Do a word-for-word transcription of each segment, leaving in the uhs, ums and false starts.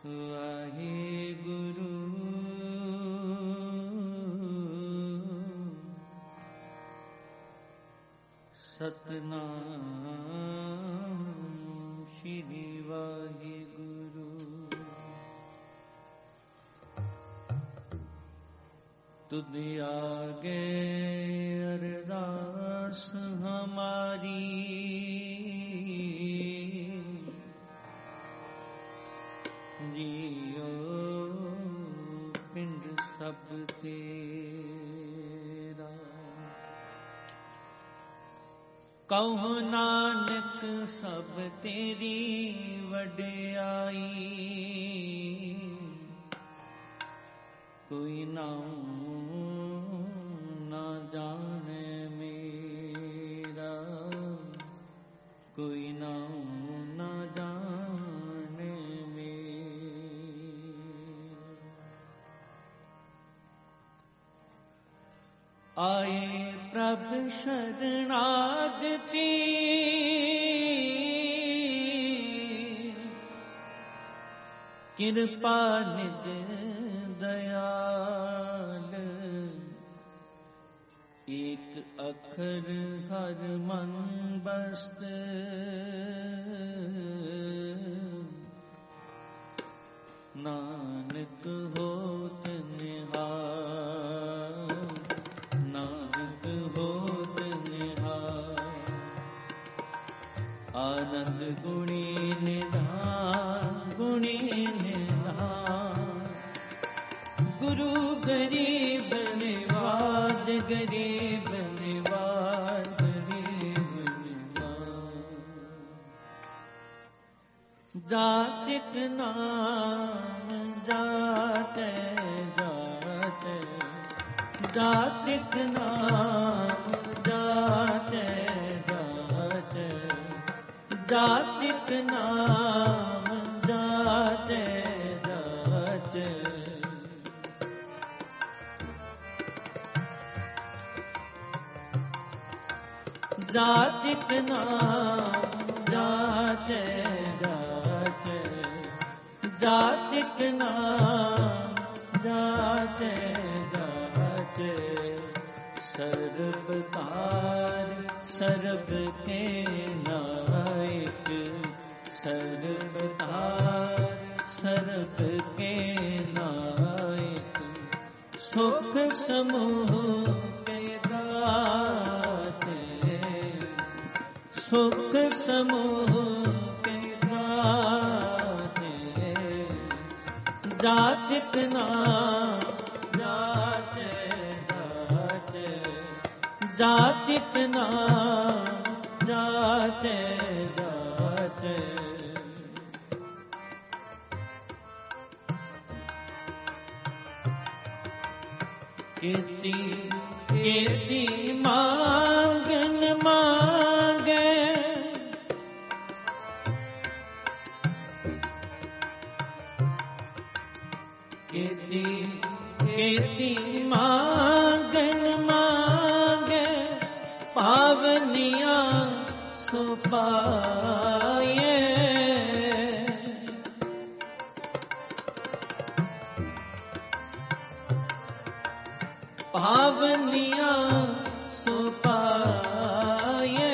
वाहिगुरु सतनाम श्री वाहिगुरु। तुद आगे अरदास हमारी, जियो पिंड सब तेरा। कहो नानक सब तेरी वड्याई, कोई नाम ना जाने मेरा, कोई नाम ना जाने मेरा। आए प्रभ शरणागति, कृपा निध दयाल। एक अखर हर मन बस्त, नानक होत निहाल, नानक होत निहाल। आनंद गुणी निधान, गुणी निधान। गुरु गरीब निवाज, गरीब निवाज, गरीब निवाज। जाचित नाम जाते जाते, जाचित नाम जाते जाते, जाचित नाम जाते जाते। जाचित नाम जाते जाते, जाचित नाम जाते जाते। सर्वकार सर्व के नायक, सर्वकार सर्व के नायक। सुख समूह के दाते, सुख समूह के दाते। जाचित नाम जाचे जाचे, जाचित नाम जाचे जाचे। कीर्ति कीर्ति मांगन मांगे, कीर्ति कीर्ति मांगन मांगे। पावनिया सो पाए, पावनिया सो पाए।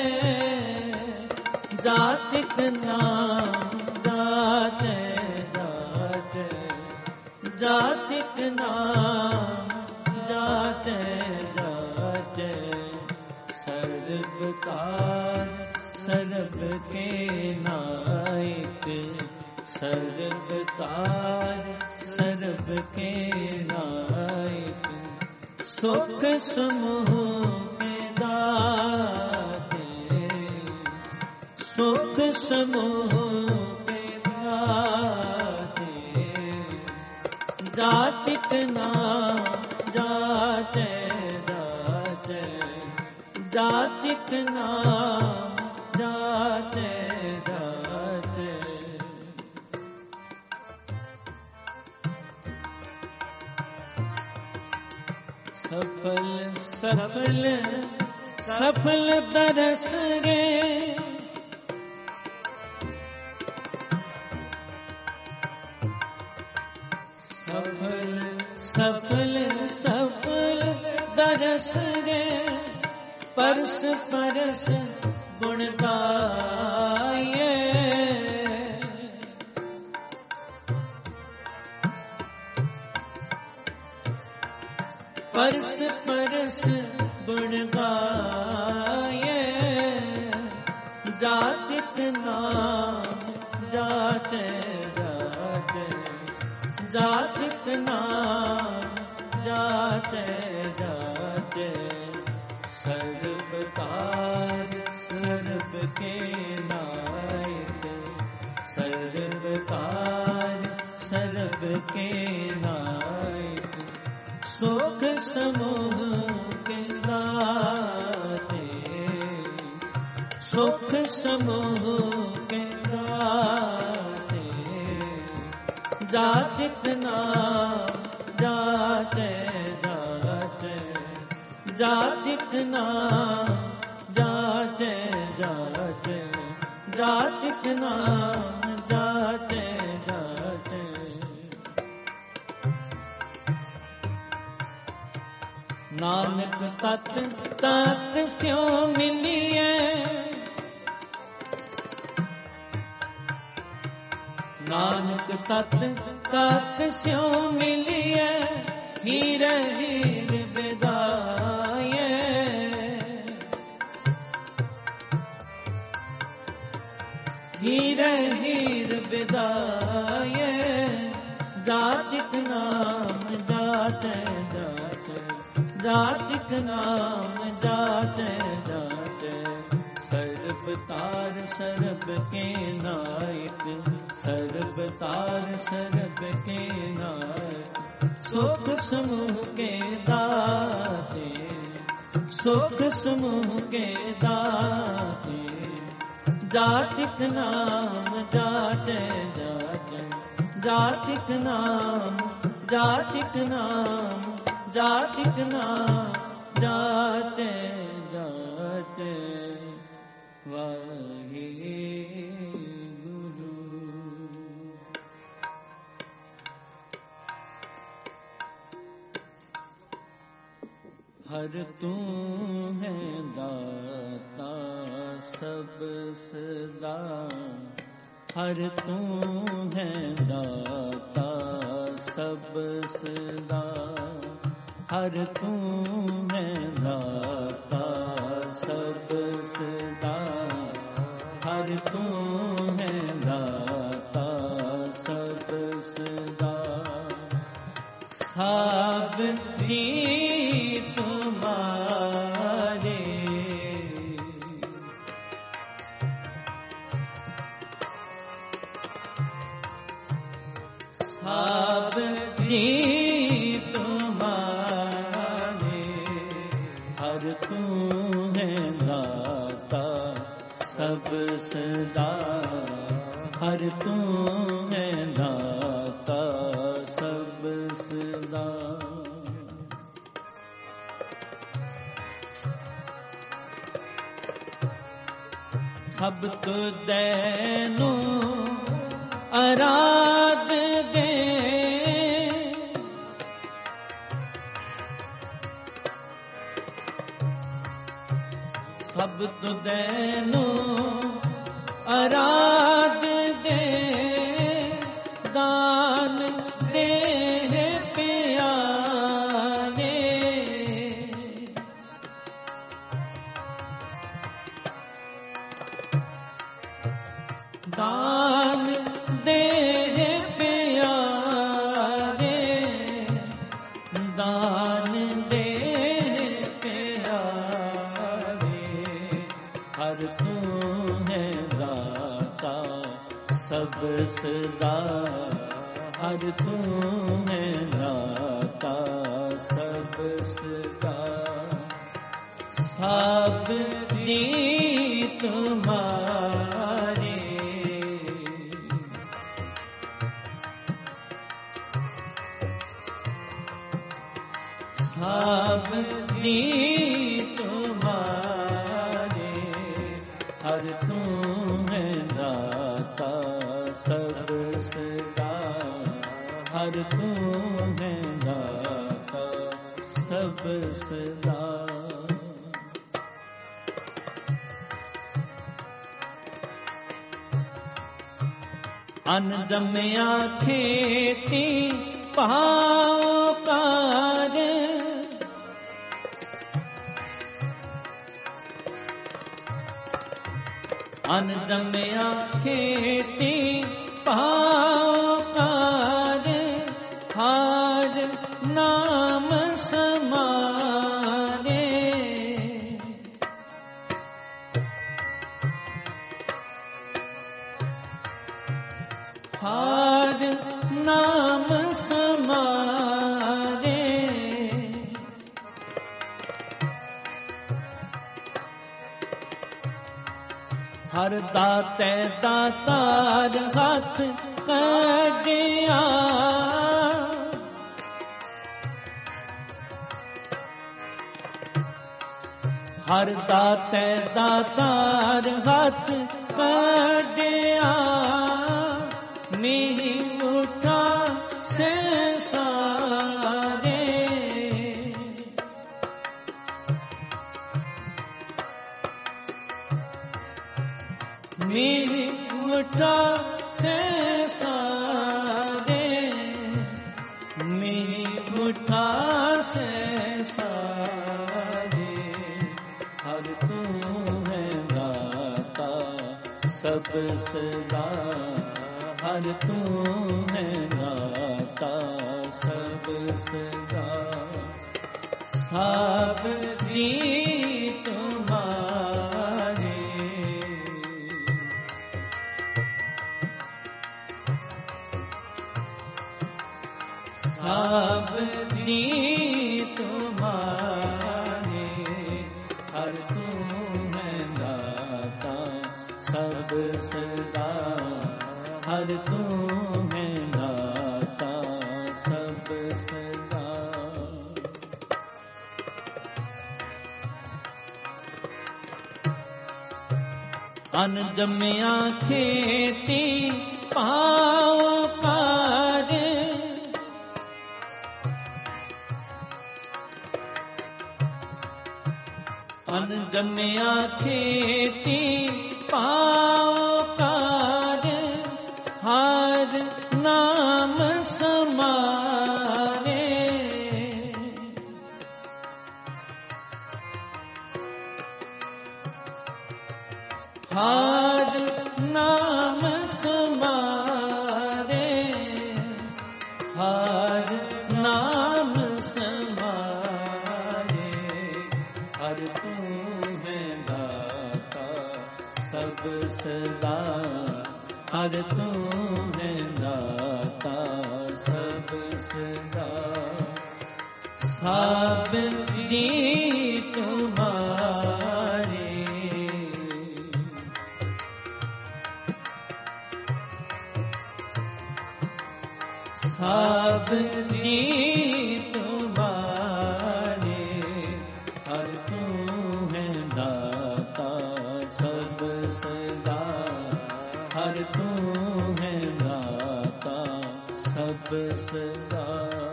जाचित नाम जाते जाते, जाचित नाम जाते जाते। सर्वकार सर्व के नायक, सर्वकार सर्व के नायक। सुख समूह के दाते, सुख समूह के दाते। जाचित नाम जाचे जाचे, जाचित नाम जाचे जाचे। सफल सफल सफल दरस रे, सफल सफल सफल दरस रे परस परस गुण गाये परस परस गुण गाये जाचित नाम जाचे जाचे जाचित नाम जाचे जाचे सर्वकार सर्व के नायक सर्वकार सर्व के नायक सुख समूह के दाते सुख समूह के दाते जाचित नाम जाचे जाचे जाचित नाम जाचे जाचे जाचित नाम जाचे जाचे नानक तत तत स्यों मिलिए नानक तत तत स्यों मिलिए हीर हीर बिदाये हीर हीर बिदाये जाचित नाम जाचे जाचे जाचित नाम जाचे जाचे सर्वतार सर्व के नायक सर्वतार सर्व के नायक सुख समूह के दाते सुख समूह के दाते जाचित नाम जाचे जाचे जाचित नाम जाचित नाम जाचित नाम जाचे जाचे वाहे गुरु। हर तू है दाता सब सदा हर तू है दाता सब सदा हर तू है दाता सब सदा हर तू है दाता सब सदा सावधी तुम्हारे सावधी तुम्हारे हर तू है दाता सब सदा हर तू है दाता सब सदा सब तो दैनो आराध दे सब तो दैनो आराध दे दान दे प्यारे दान दे प्यारे दान दे प्यारे हर तू है दाता सब सदा हर तू है दाता सब सदा सावधी तुम्हारे सावधी तुम्हारे हर तू है दाता सब सदा हर तू है दाता सब सदा। अन जमया खेती पाकार, अन जमया खेती पाकार, हार नाम समारे। हार नाम समारे, हर दाते दातार हाथ कड़िया, हर दाते दातार हाथ कड़िया, मेरी उठा से सारे। मेरी उठा से सारे, मेरी उठा से सारे। हर तू है दाता सब सदा, हर तू है दाता सब सदा। सब जी तुम्हारे, सब जी तुम्हारे। हर तू है दाता सब सदा, हर तू है दाता सब सदा। अन जमया खेती पाकार, अन जमया खेती पाकार, हार नाम समारे। हार नाम समारे, हार नाम समारे। हर तू है दाता सब सदा, हर तू है दाता सब सदा। सब जी तुम्हारे, सब जी तुम्हारे। हर तू है दाता सब सदा, हर तू है दाता सब सदा।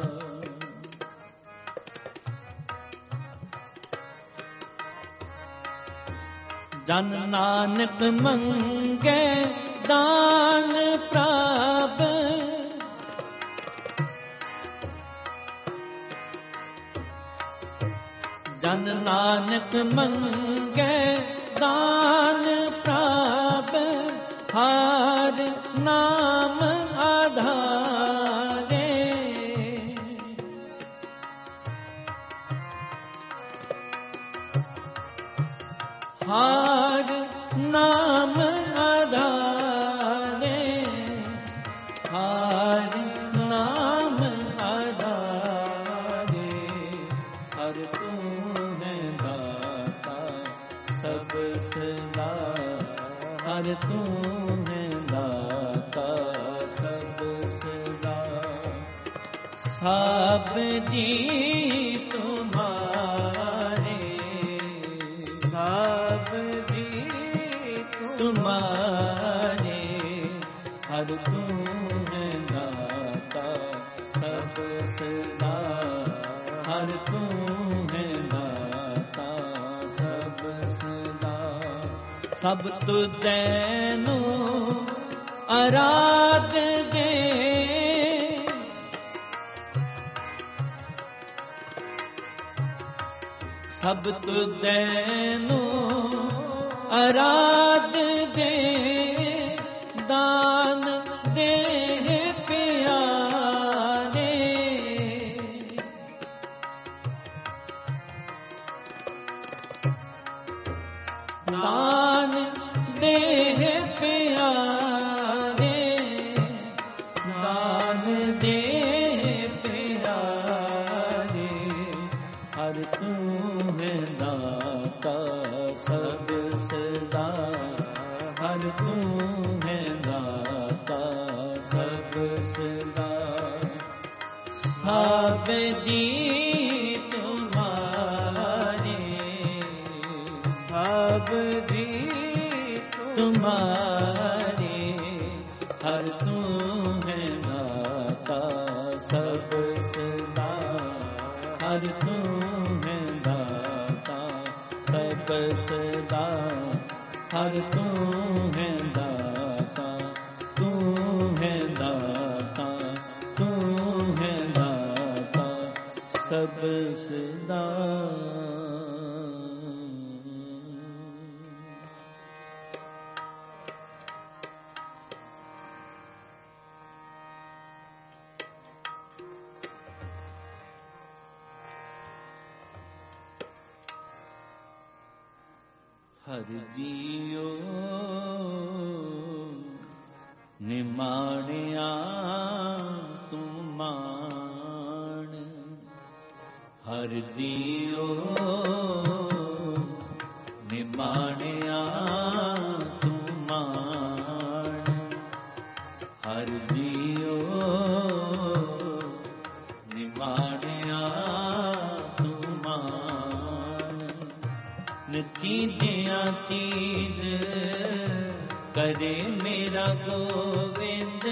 जन नानक मंगे दान प्राप्त, जन नानक मंगे दान प्राप्त, हार नाम आधारे। हार नाम आधारे, हार नाम आधारे। हर तू है दाता सब सदा, हर तू है दाता सब सदा। सब जी तुम्हारे, सब जी तुम्हारे। हर तू है दाता सदा हर तू है दाता सब सदा। सब तुझैनु आराध दे सब तुझैनु आराध दे दान दे प्यारे। दान दे प्यारे दान दे प्यारे हर तू है दाता सब सदा हर तू है दाता सब सदा। सब जी तुम्हारे सब जी तुम्हारे हर तू है दाता सब सदा हर तू है दाता सब सदा हर तू है दाता तू है दाता तू है दाता सब सदा। हर जियो निमाणिया तू मान हर जियो निमाणिया तू मान हर जियो निमाणिया तू मान। चीज़िया चीज करे मेरा गोविंद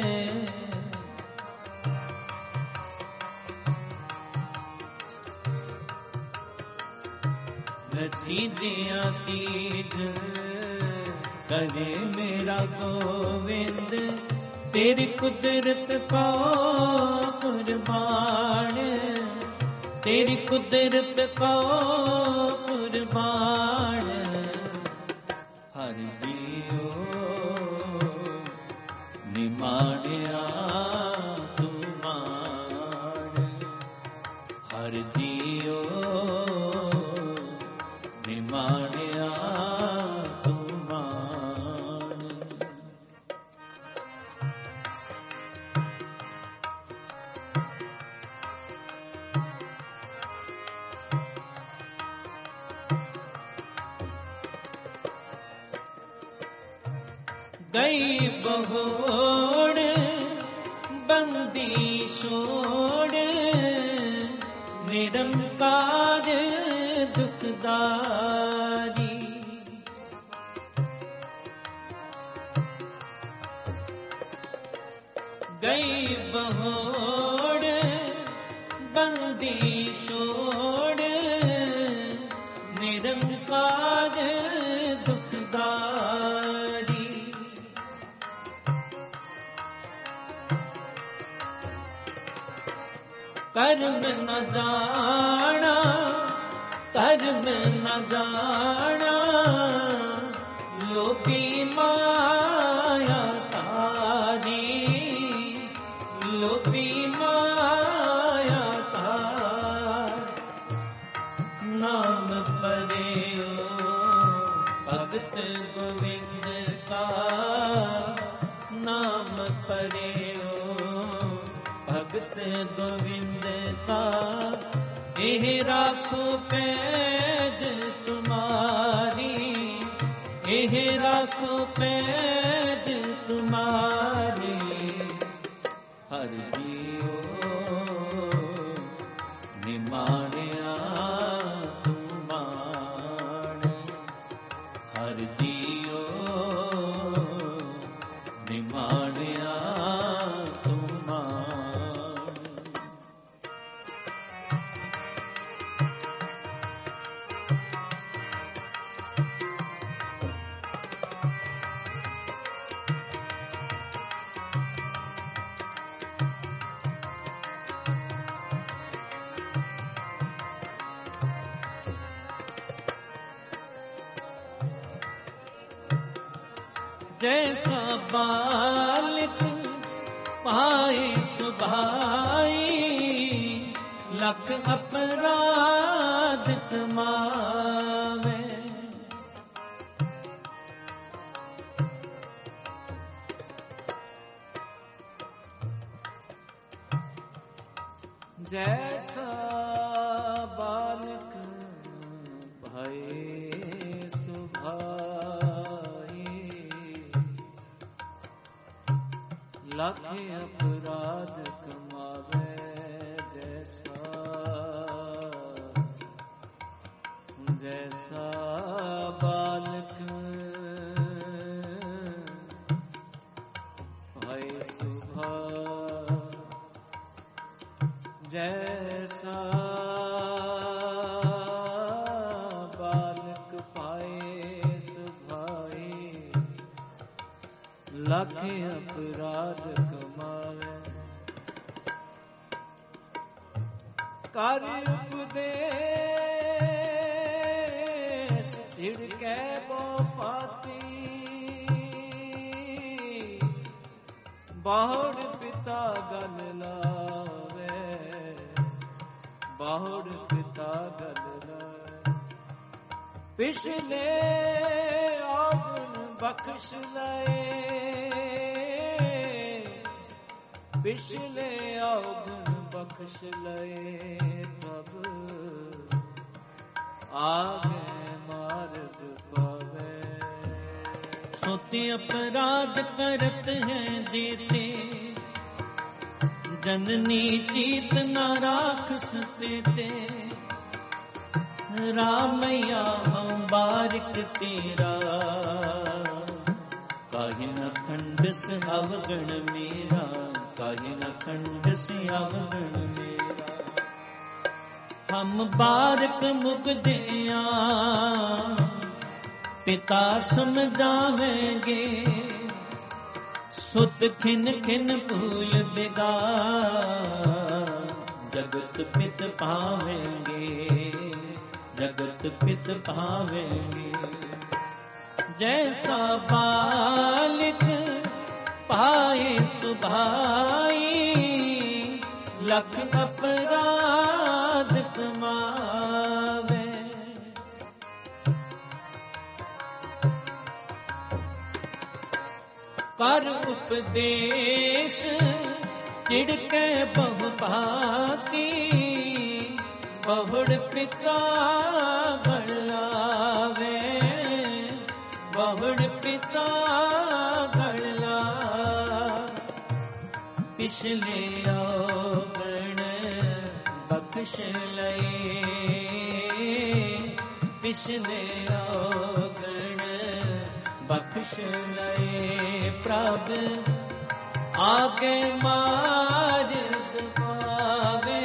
चीज़िया चीज करे मेरा गोविंद। तेरी कुदरत का कुर्बान तेरी कुदरत का कुर्बान हर जियो निमाणिया तू मान हर जियो निमाणिया तू मान। गई बहोड़ बंदी छोड़ निरंकार दुखदारी। गई बहोड़ बंदी छोड़ निरंकार दुखदारी। कर्म न जाना कर्म न जाना लोभी माया तारी लोभी माया तार। नाम परे भगत गोविंद का नाम परे भगत गोविंद का। एह राखो पैज तुम्हारी एह राखो पैज तुम्हारी हर जियो निमाणिया तू मान हर जियो निमाणिया तू मान। जैसा बालक पाए सुभाई, लख अपराध कमावे। जैसा बालक भय सुभाई, लख अपराध कमावे। जैसा जैसा बालक भय सुभाई, जैसा बालक पाए सुभाई, लख अपराध कमावे। कर उपदेश छिड़के वो पाती, बहुड़ पिता गल लावे, बहुड़ पिता गल लावे। पिछले आवन बख्श लए, पिछले आवन बख्श लए, तब आगे मार्ग पावे। सोते अपराध करत हैं देते, जननी चीत न राख सते। रामैया बारिक तेरा, काहे न खंड से अवगण मेरा, काहे न खंड से अवगण मेरा। हम बारक मुगदिया पिता समझावेंगे, सुत खिन खिन भूल बिगाड़, जगत पित पावेंगे, जगत पित पावेंगे। जैसा बालक पाए सुभाई, लख अपराध कमावे। कर उपदेश चिड़के बहु भांति, बहुड़ पिता गलावे, बहुड़ पिता गला। पिछले अवगण बख्श लए, पिछले अवगण बख्श लए। प्रभ आगे मार्ग पावे,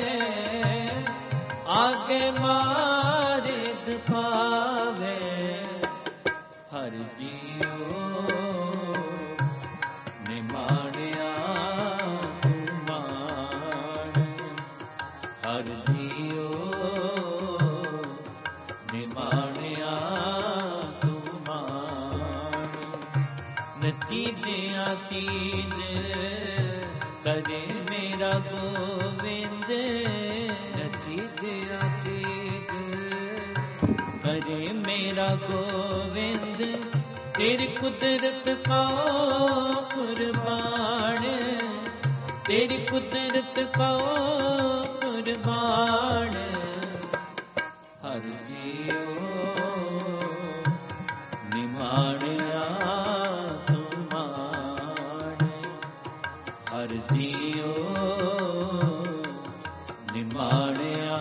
आगे मार्ग पावे। हर जियो निमाणिया मान, हर जियो निमाणिया मान। नचीजिया चीज करे मेरा गोविंद, नचीजिया चीज करे मेरा गोविंद। तेरी कुदरत का कुर्बान, तेरी कुदरत का कुर्बान। हर जियो निमाणिया तुमान, हर जियो निमाणिया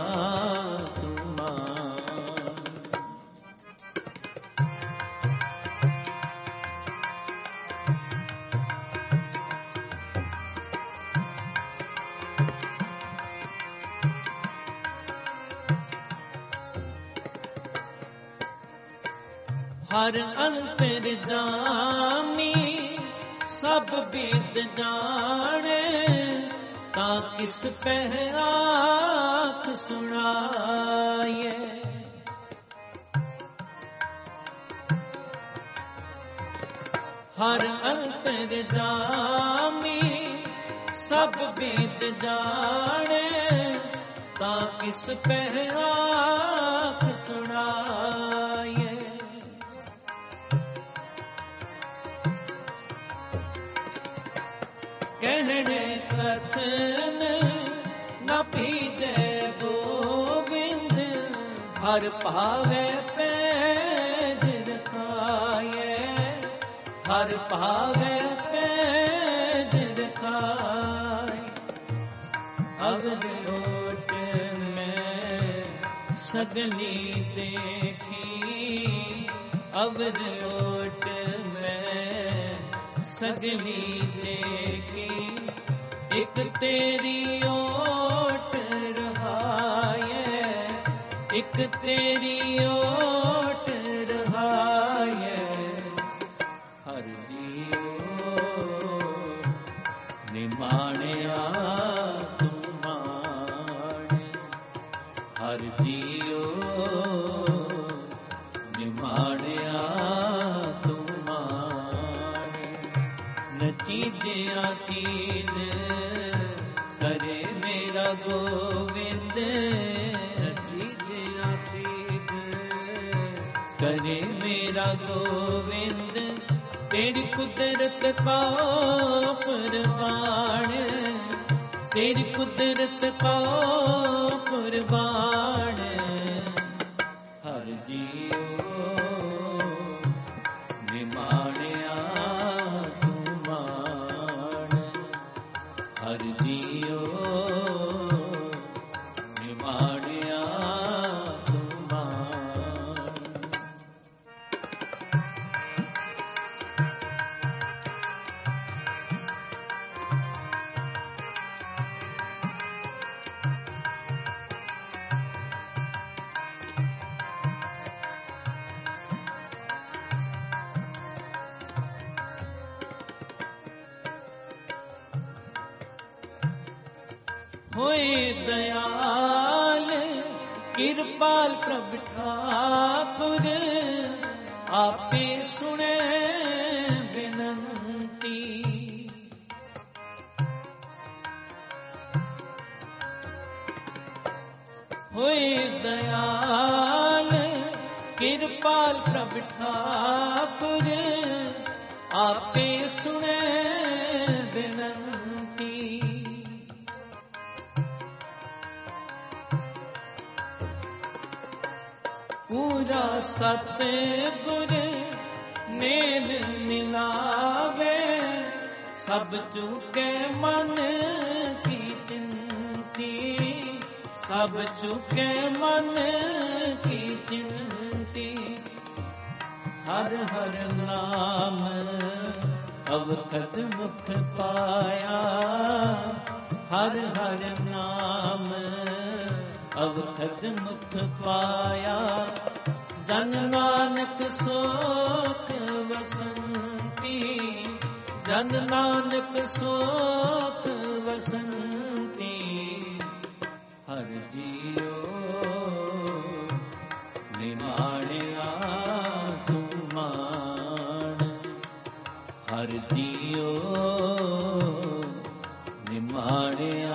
हर अंतर जामी सब वेद जाने, ता किस पह आँख सुनाए। हर अंतर जामी सब वेद जाने, ता किस पहराख सुनाए। कहने कथन न पीजे गोविंद, हर पावे पैज रखाए, हर पावे पैज रखाए। अब लोट में सगली देखी, अब लोट में सगली देखी, एक तेरी ओट रहाए, एक तेरी ओट रहाए। हर जियो निमाणिया तुमाणे, हर जियो निमाणिया तुमाणे। नचीदिया चीज करे मेरा गोविंद, नचीदिया चीज करे मेरा गोविंद। तेरी कुदरत का कुर्बान, तेरी कुदरत का कुर्बान। हर जियो निमाणिया तुमाण, हर जियो निमाणिया तुमाण। होए दयाल कृपाल प्रभ ठाकुर, आपे सुने बिनंती। होए दयाल कृपाल प्रभ ठाकुर, आपे सुने बिनंती। पूरा सतगुर मेल मिलावे, सब चुके मन की चिंती, सब चुके मन की चिंती। हर हर नाम अवखद मुख पाया, हर हर नाम अवखद मुख पाया। जन नानक सोक वसंती, जन नानक सोक वसंती। हर जियो निमाणिया तुमाण, हर जियो निमाणिया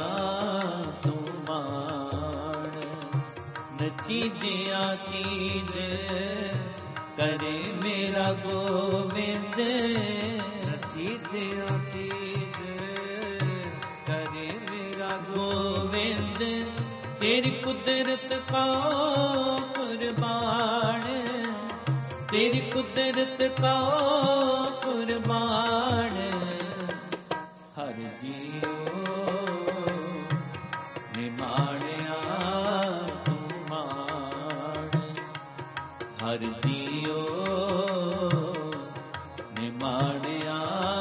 तुमाण। नचीदिया चीज करे मेरा गोविंद, नचीदिया चीज करे मेरा गोविंद। तेरी कुदरत का कुर्बान, तेरी कुदरत का कुर्बान। हर जियो निमाणिया तुमाण, हर जियो निमाणिया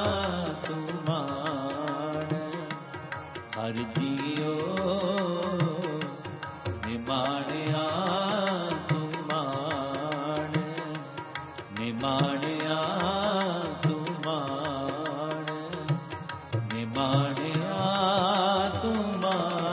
तुमाण, हर जियो निमाणिया तुमाण, निमाणिया तुमाण, निमाणिया तुमाण।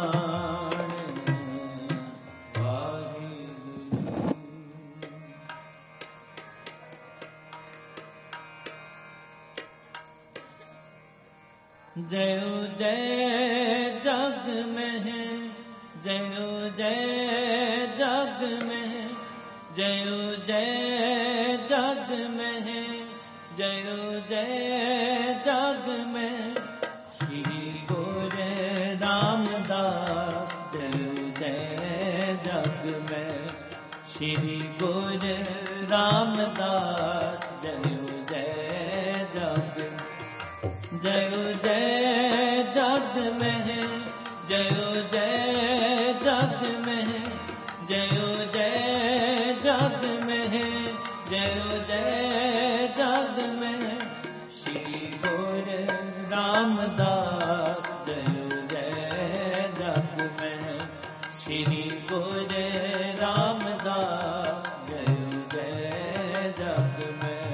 जय जय जग में है, जय जय जग में है, जय जय जग में है, जय जय जग में श्री गुरु रामदास। जय जय जग में श्री गुरु रामदास। जय जय जग, जय जय जग में है, जय जय जग में है, जय जय जग में है, जय जय जग में श्री गुरु रामदास। जय जय जग में श्री गुरु रामदास। जय जय जग में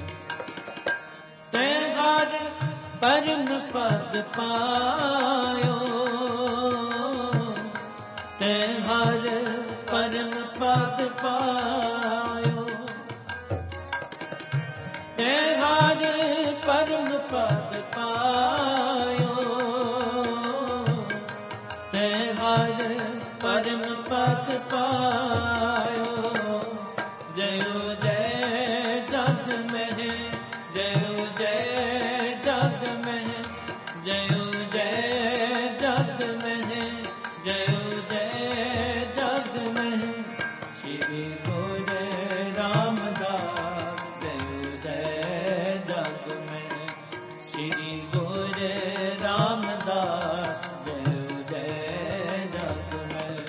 तेहर परम पद पायो, तेहर परम पद पायो, तेहर परम पद पायो, तेहर परम पद पायो। जय जय जग में है, जय जय जग में है, जय जय जग में है, जय जय जग में है श्री गुरु रामदास। जय जय जग में श्री गुरु रामदास। जय जय जग में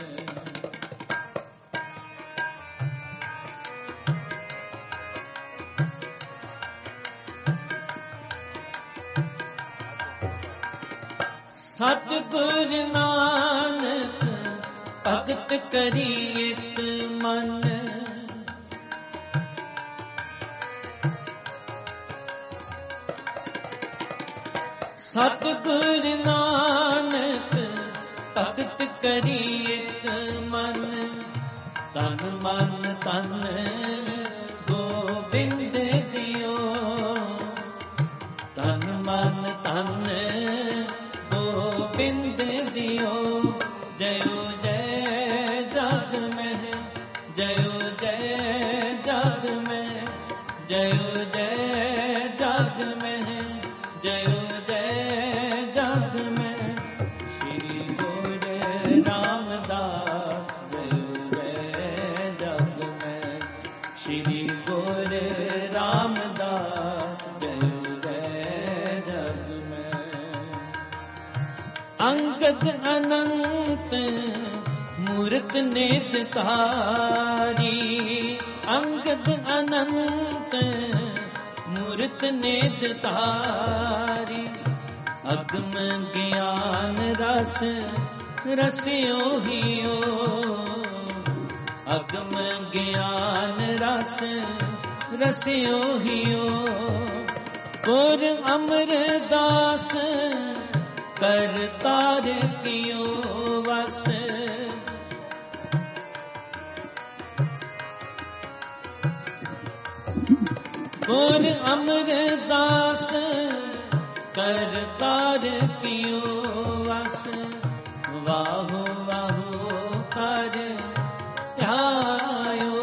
सतगुरु नानक भगत करी एक मन, सतगुरु नानक भगत करी एक मन, तन मन तन गोबिंद दियो, तन मन तन गोबिंद दियो। जय जय जग में है, जय जय जग में, जय जय जग में है, जय जय जग में श्री गुरु रामदास। जय जय जग में श्री गुरु रामदास। जय जय जग में अंगद अनंत मूर्त नेत्रधारी, अंगद अनंत मूर्त नेत्रधारी, अगम ज्ञान रस रसियो हियो, अगम ज्ञान रस रसियो हियो। गुर अमरदास करतार कियो वस, गुर अमरदास करतार कियो वस। वाहो वाहो कर ध्यायो,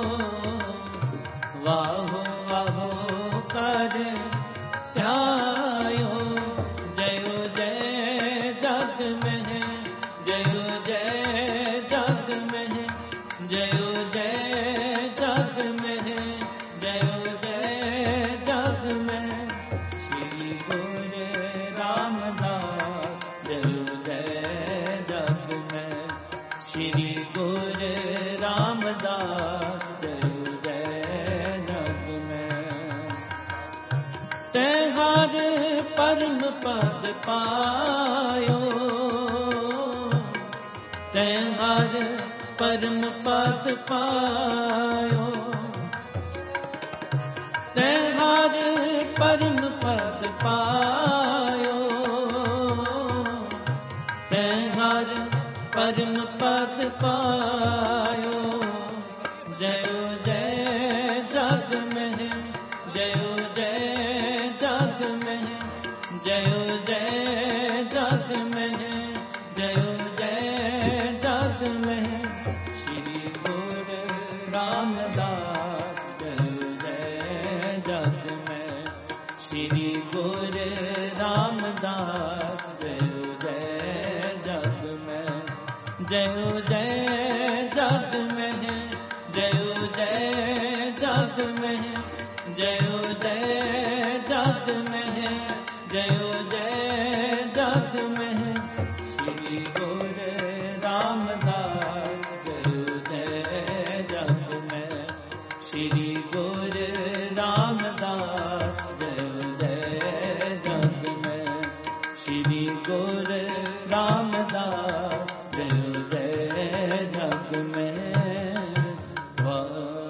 वाहो वाहो कर ध्यायो। जय जय जग में है, जय जय जग में है, जय जय जग में है, जय जय जग में श्री गुरु रामदास। जय जय जग में श्री गुरु रामदास। जय जय जग में तेहर परम पद पायो, तेहर परम पद पायो, तेहर परम पद पायो, तेहर परम पद पायो। जय जय जग में, जय जय जग में, जयो जय जग में, जयो जय जग में, श्री गुरु रामदास। जयो जय जग में, श्री गुरु रामदास। जयो जय जग में, जयो जय जग में, जयो जय जग में, जयो जय जग में।